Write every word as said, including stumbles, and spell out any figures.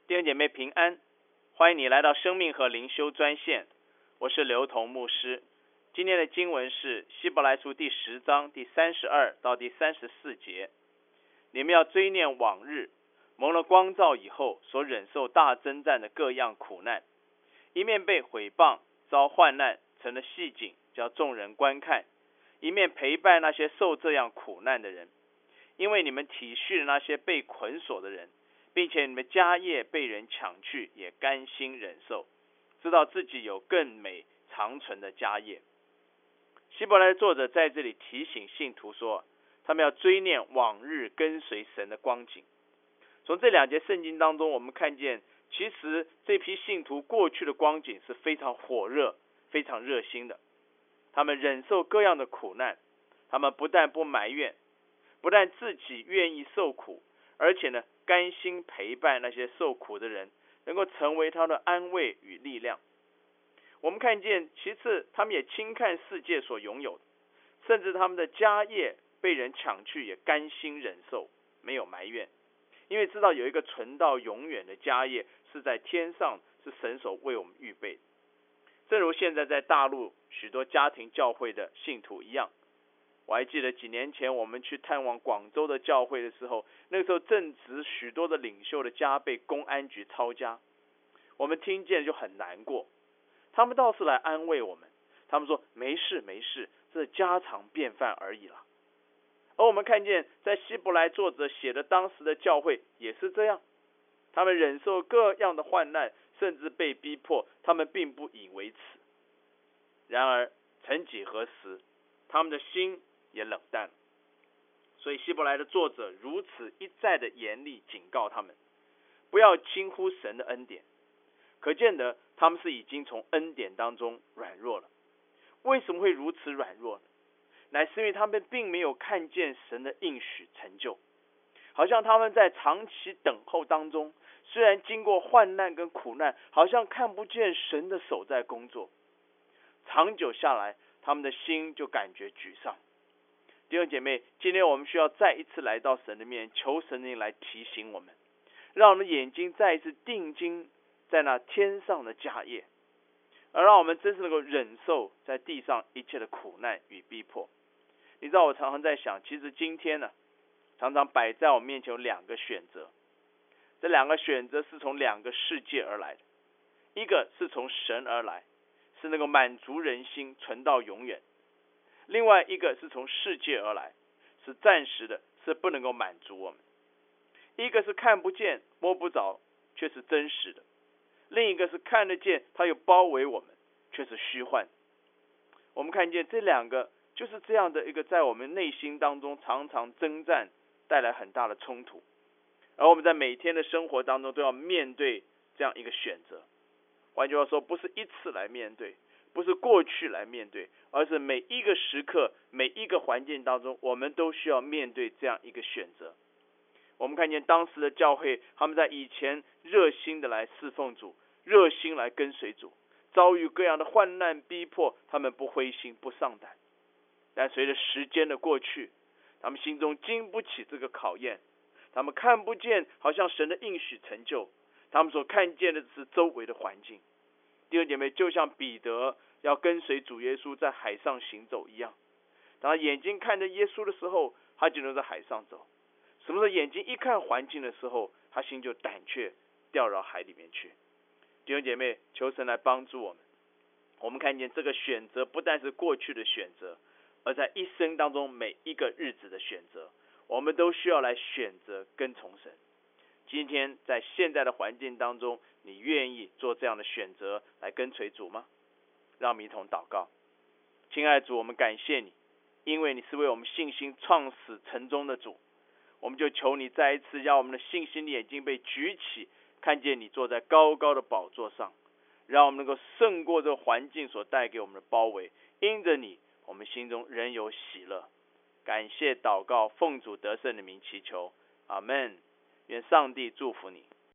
弟兄姐妹平安，欢迎你来到生命和灵修专线，我是刘同牧师。今天的经文是希伯来书第十章第三十二到第三十四节。你们要追念往日，蒙了光照以后所忍受大征战的各样苦难，一面被毁谤遭患难成了戏景，叫众人观看，一面陪伴那些受这样苦难的人。因为你们体恤那些被捆锁的人，并且你们家业被人抢去，也甘心忍受，知道自己有更美长存的家业。希伯来的作者在这里提醒信徒说，他们要追念往日跟随神的光景。从这两节圣经当中，我们看见其实这批信徒过去的光景是非常火热非常热心的。他们忍受各样的苦难，他们不但不埋怨，不但自己愿意受苦，而且呢甘心陪伴那些受苦的人，能够成为他的安慰与力量。我们看见其次他们也轻看世界所拥有的，甚至他们的家业被人抢去，也甘心忍受，没有埋怨，因为知道有一个存到永远的家业是在天上，是神所为我们预备的。正如现在在大陆许多家庭教会的信徒一样，我还记得几年前我们去探望广州的教会的时候，那个时候正值许多的领袖的家被公安局抄家，我们听见就很难过。他们倒是来安慰我们，他们说没事没事，这是家常便饭而已了。而我们看见在希伯来作者写的当时的教会也是这样，他们忍受各样的患难，甚至被逼迫，他们并不以为耻。然而曾几何时，他们的心也冷淡了。所以希伯来的作者如此一再的严厉警告他们，不要轻忽神的恩典。可见得他们是已经从恩典当中软弱了。为什么会如此软弱呢？乃是因为他们并没有看见神的应许成就，好像他们在长期等候当中，虽然经过患难跟苦难，好像看不见神的手在工作。长久下来，他们的心就感觉沮丧。弟兄姐妹，今天我们需要再一次来到神的面前，求神灵来提醒我们，让我们的眼睛再一次定睛在那天上的家业，而让我们真是能够忍受在地上一切的苦难与逼迫。你知道我常常在想，其实今天呢，常常摆在我面前有两个选择，这两个选择是从两个世界而来的，一个是从神而来，是能够满足人心存到永远；另外一个是从世界而来，是暂时的，是不能够满足我们。一个是看不见摸不着，却是真实的；另一个是看得见，它又包围我们，却是虚幻。我们看见这两个就是这样的一个在我们内心当中常常征战，带来很大的冲突。而我们在每天的生活当中都要面对这样一个选择。换句话说，不是一次来面对，不是过去来面对，而是每一个时刻每一个环境当中，我们都需要面对这样一个选择。我们看见当时的教会，他们在以前热心的来侍奉主，热心来跟随主，遭遇各样的患难逼迫，他们不灰心不丧胆。但随着时间的过去，他们心中经不起这个考验，他们看不见好像神的应许成就，他们所看见的是周围的环境。弟兄姐妹，就像彼得要跟随主耶稣在海上行走一样，当他眼睛看着耶稣的时候，他就能在海上走。什么时候眼睛一看环境的时候，他心就胆怯，掉到海里面去。弟兄姐妹，求神来帮助我们。我们看见这个选择不但是过去的选择，而在一生当中每一个日子的选择，我们都需要来选择跟从神。今天在现在的环境当中，你愿意做这样的选择来跟随主吗？让我们一同祷告。亲爱的主，我们感谢你，因为你是为我们信心创始成终的主。我们就求你再一次让我们的信心的眼睛被举起，看见你坐在高高的宝座上，让我们能够胜过这个环境所带给我们的包围。因着你，我们心中仍有喜乐。感谢祷告，奉主得胜的名祈求，阿们。愿上帝祝福你。